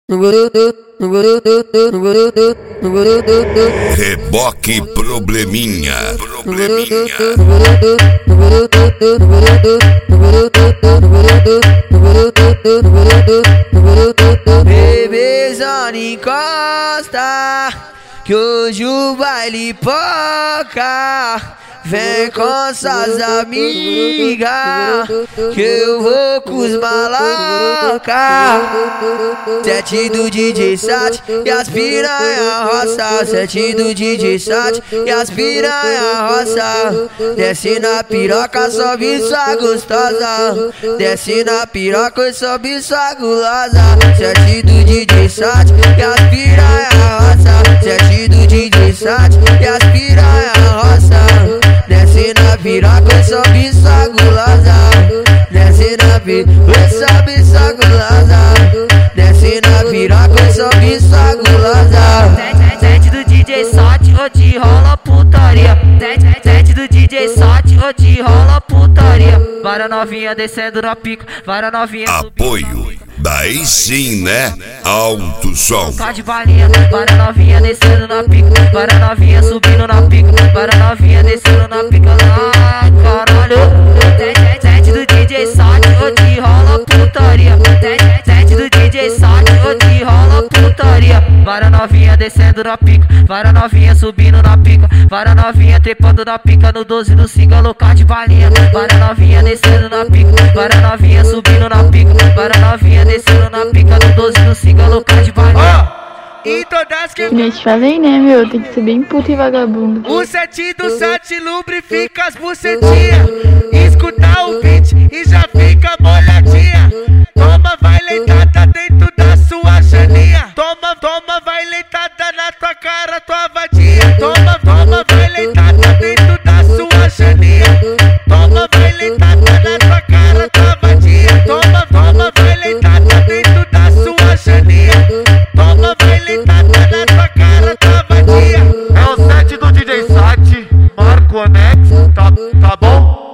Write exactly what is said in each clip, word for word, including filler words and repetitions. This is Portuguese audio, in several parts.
Reboque probleminha, probleminha. Bebezona encosta, que hoje o baile poca. Vem com suas amigas, que eu vou com os maloca. Sete do D J Sat e as piranha roça. Sete do D J Sat e as piranha roça. Desce na piroca, sobe sua gostosa. Desce na piroca e sobe sua gulosa. Sete do D J Sat e as piranha roça. Sete do D J Sat e as piranha roça. Desce na piroca e sobe sua gulosa. Desce na piroca e sobe sua gulosa. Desce na piroca e sobe sua gulosa. Sete do D J Sat, onde rola putaria. Sete do D J Sat, onde rola putaria. Vara novinha descendo na pica, vara novinha Apoio, daí sim, né? Alto som. Tá de balinha, vara novinha descendo na pica, vara novinha subindo na pica, vara novinha descendo na pica. Ai, caralho. Sete do D J Sat, onde rola putaria. Sete do D J Sat, onde rola putaria. Vara novinha descendo na pica, vara novinha subindo na pica, vara novinha trepando na pica no doze do single, louca de balinha. Vara novinha descendo na pica, vara novinha subindo na pica, vara novinha descendo na pica no doze do single, louca de balinha. E todas que... Eu te falei, né, meu? Tem que ser bem puto e vagabundo. O sete do Sat lubrifica as bucetinhas. Escuta o beat e já fica molhadinha. Toma, vai leitada dentro da sua janinha. Toma, toma, vai leitada na tua cara, tua vadia. Toma, toma, vai leitada dentro da sua janinha. Toma, vai leitada na tua cara, tua vadia. Toma, toma, vai leitada dentro da sua janinha. Toma, vai leitada na tua cara, tua vadia. É o sete do D J Sat, Marconex, tá, tá bom?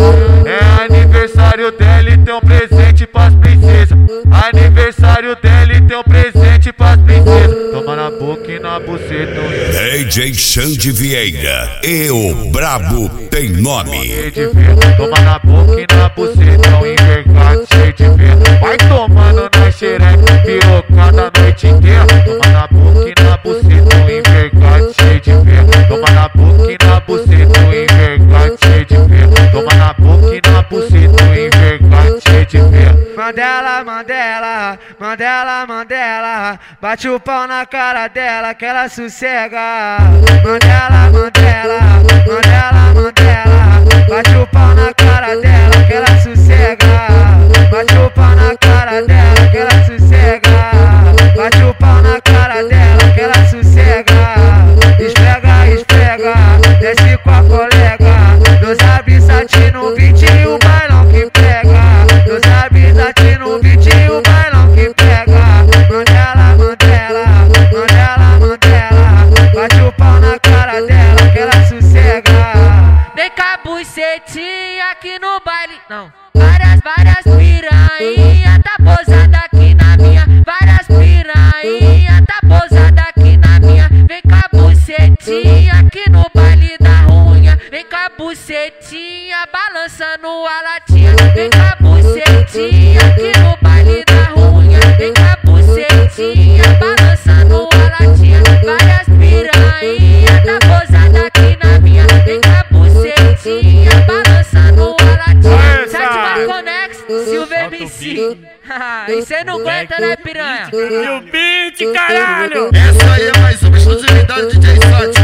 É aniversário dela e tem um presente pras princesas. Aniversário dela e tem um presente pras princesas. Toma na boca e na buceta. D J Xande Vieira e o Brabo tem nome. Toma na boca e na buceta, um envergado cheio de vento. Vai tomando na xereca, pirocada a noite inteira. Toma na boca e na buceta, um envergado cheio de vento. Toma na boca e na buceta, um envergado cheio de vento. Toma na boca e na buceta, um envergado cheio de vento. Mandela, Mandela, Mandela, Mandela, bate o pau na cara dela que ela sossega. Mandela, Mandela, Mandela, Mandela, bate o pau na cara dela que ela sossega. Bate o pau na cara dela que ela sossega. Bate o pau na cara dela que ela sossega. Esfrega, esfrega, desce com a colega. Dois abissati no beat e o bailão que pega. Dois abissati no beat e o bailão que pega. Mandela, Mandela, Mandela, Mandela, bate o pau na cara dela que ela sossega. Vem com a bucetinha aqui no baile. Não. Várias, várias piranha tá posada aqui na minha. Várias piranha tá posada aqui na minha. Vem com a bucetinha aqui no baile da unha. Vem com a bucetinha balançando a latinha. Vem com a bucetinha aqui no baile da unha. Vem com a bucetinha balançando a latinha. Várias piranha tá posada aqui na minha. Vem com a bucetinha balançando a latinha. Sete Marconex, Silver M C. E cê não aguenta, né, piranha? E o beat, caralho! Essa aí é mais uma exclusividade do D J Sat.